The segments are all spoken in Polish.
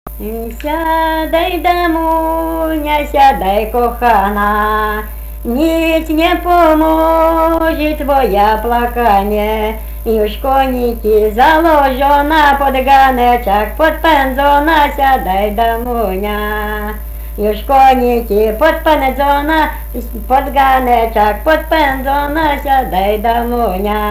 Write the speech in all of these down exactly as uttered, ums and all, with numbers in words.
Siadaj, damunia, siadaj, kochana, nic nie pomoże twoje płakanie. Już koniki założona, pod ganeczek podpędzona, siadaj, damunia. Już koniki podpędzona, pod ganeczek podpędzona, siadaj, damunia.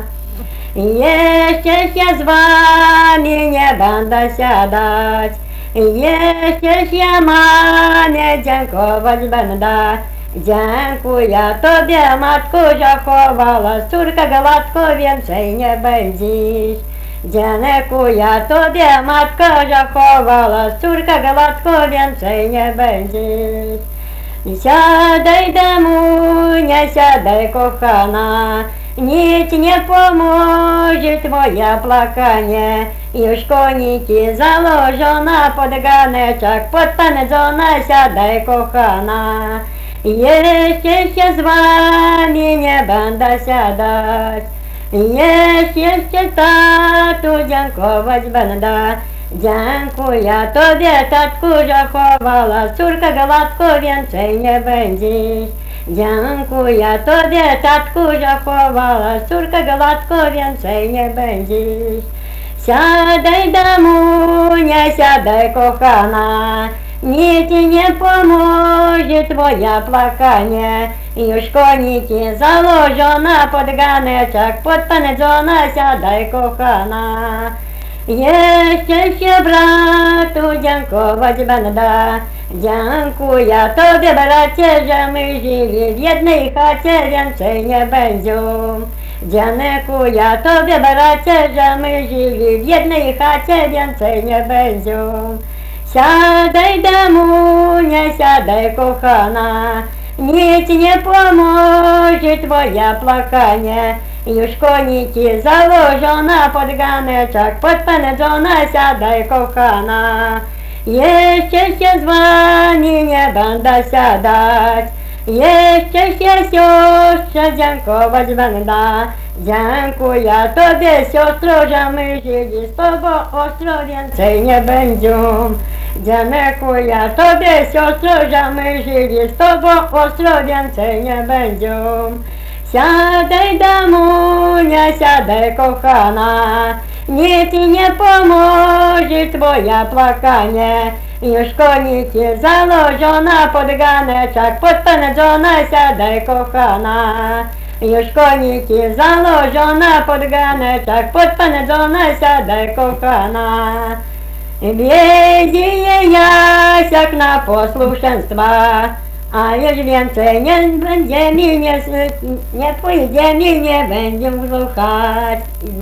Jeszcze się z wami nie będę siadać, jeszcze się mamie dziękować będę. Dziękuję tobie, matko, że chowałaś córkę gładko, więcej nie będziesz. Dziękuję tobie, matko, że chowałaś córkę gładko, więcej nie będziesz. Siadaj, damunia, siadaj, kochana, nic nie pomoże twoje płakanie. Już koniki założona, pod ganeczek podpędzona, siadaj, kochana. Jeszcze się z wami nie będę siadać, jeszcze tatu dziękować będę. Dziękuję tobie, tatku, że chowałaś córkę gładko, więcej nie będziesz. Dziękuję tobie, tatku, że chowałaś córkę gładko, więcej nie będziesz. Siadaj, damunia, siadaj, kochana, nic nie pomoże twoje płakanie. Już koniki założona, pod ganeczek podpędzona, siadaj, kochana. Jeszcze się bratu dziękować będę. Dziękuję tobie, bracie, że my żyli w jednej chacie, więcej nie będzie. Dziękuję tobie, bracie, że my żyli w jednej chacie, więcej nie będzie. Siadaj, damunia, siadaj, kochana, nic nie pomoże twoje płakanie. Już koniki założona, pod ganeczek podpędzona, siadaj, kochana. Jeszcze się z wami nie będę siadać, jeszcze się siostrze dziękować będę. Dziękuję tobie, siostro, że my żyli z tobą ostro, więcej nie będzie. Dziękuję tobie, siostro, że my żyli z tobą ostro, więcej nie będzie. Siadaj, damunia, siadaj, kochana, nic nie pomoże twoje płakanie. Już koniki założona, pod ganeczek podpędzona, siadaj, kochana. Już koniki założona, pod ganeczek podpędzona, siadaj, kochana. Wiedzie Jasiek na posłuszeństwa, a już więcej nie będziemy, nie, nie pójdziemy, nie będziemy słuchać.